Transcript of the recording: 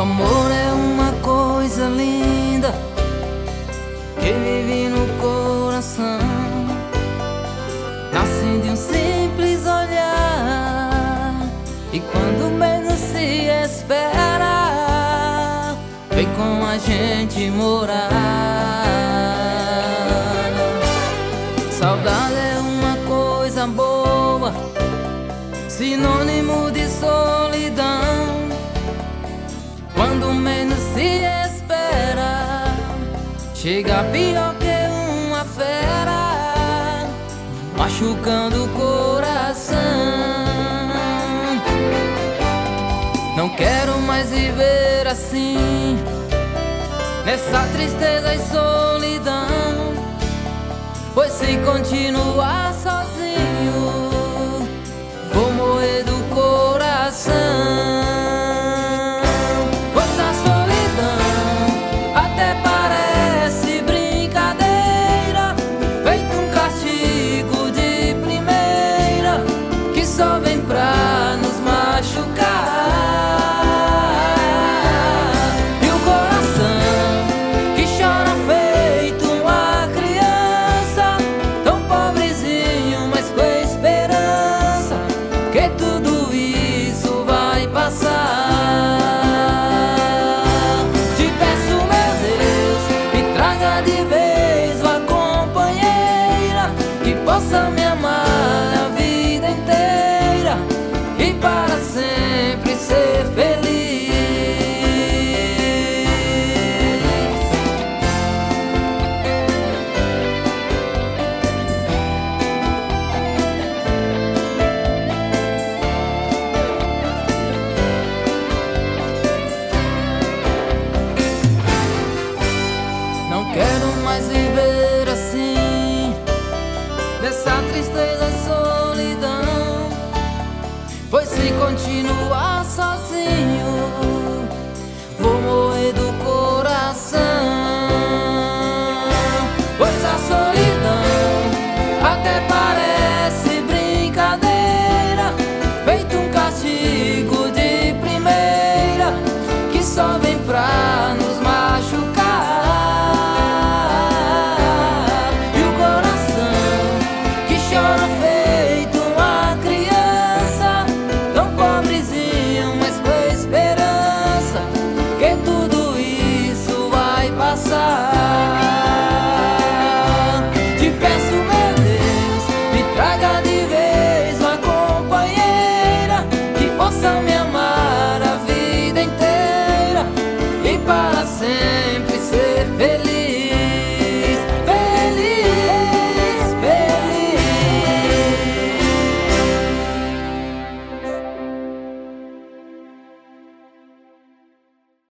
amor é uma coisa linda que vive no coração, nasce de um simples olhar, e quando menos se espera, vem com a gente morar. Saudade é uma coisa boa, sinônimo de solidão. Quando menos se espera, chega pior que uma fera, machucando o coração. Não quero mais viver assim, nessa tristeza e solidão, pois se continuar sozinho, vou morrer do coração. Só vem pra nos machucar, e o coração que chora feito uma criança, tão pobrezinho, mas com esperança que tudo isso vai passar. Te peço, meu Deus, me traga de vez uma companheira que possa me amar a vida inteira e para sempre ser feliz. Não quero mais viver assim, nessa tristeza e solidão, pois se continuar sozinho,